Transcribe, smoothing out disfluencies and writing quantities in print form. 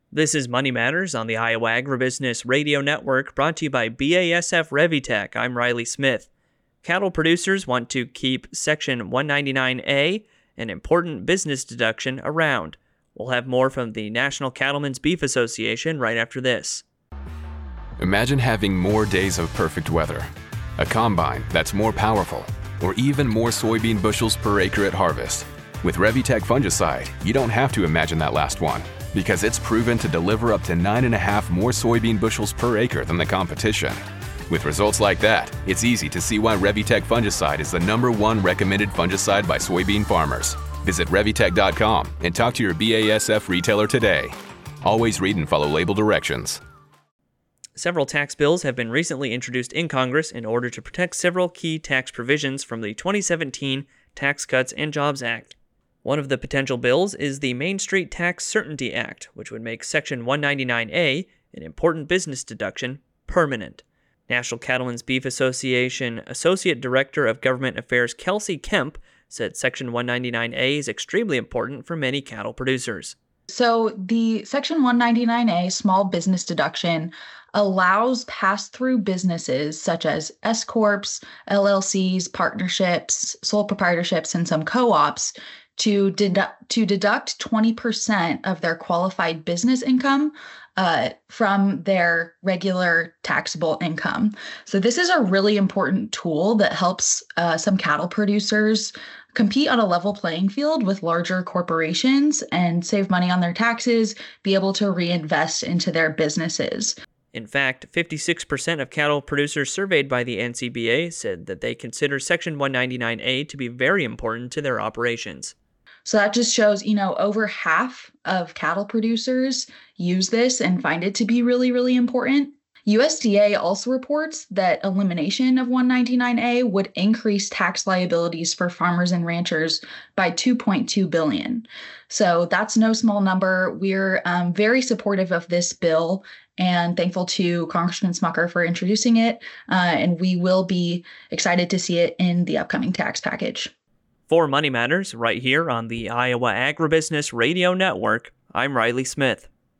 This is Money Matters on the Iowa Agribusiness Radio Network, brought to you by BASF Revitec. I'm Riley Smith. Cattle producers want to keep Section 199A, an important business deduction, around. We'll have more from the National Cattlemen's Beef Association right after this. Imagine having more days of perfect weather, a combine that's more powerful, or even more soybean bushels per acre at harvest. With Revitec fungicide, you don't have to imagine that last one, because it's proven to deliver up to 9.5 more soybean bushels per acre than the competition. With results like that, it's easy to see why Revitec fungicide is the #1 recommended fungicide by soybean farmers. Visit Revitec.com and talk to your BASF retailer today. Always read and follow label directions. Several tax bills have been recently introduced in Congress in order to protect several key tax provisions from the 2017 Tax Cuts and Jobs Act. One of the potential bills is the Main Street Tax Certainty Act, which would make Section 199A, an important business deduction, permanent. National Cattlemen's Beef Association Associate Director of Government Affairs Kelsey Kemp said Section 199A is extremely important for many cattle producers. So the Section 199A small business deduction allows pass-through businesses such as S-corps, LLCs, partnerships, sole proprietorships, and some co-ops to deduct 20% of their qualified business income from their regular taxable income. So this is a really important tool that helps some cattle producers compete on a level playing field with larger corporations and save money on their taxes, be able to reinvest into their businesses. In fact, 56% of cattle producers surveyed by the NCBA said that they consider Section 199A to be very important to their operations. So that just shows, over half of cattle producers use this and find it to be really, really important. USDA also reports that elimination of 199A would increase tax liabilities for farmers and ranchers by $2.2 billion. So that's no small number. We're very supportive of this bill and thankful to Congressman Smucker for introducing it. And we will be excited to see it in the upcoming tax package. For Money Matters, right here on the Iowa Agribusiness Radio Network, I'm Riley Smith.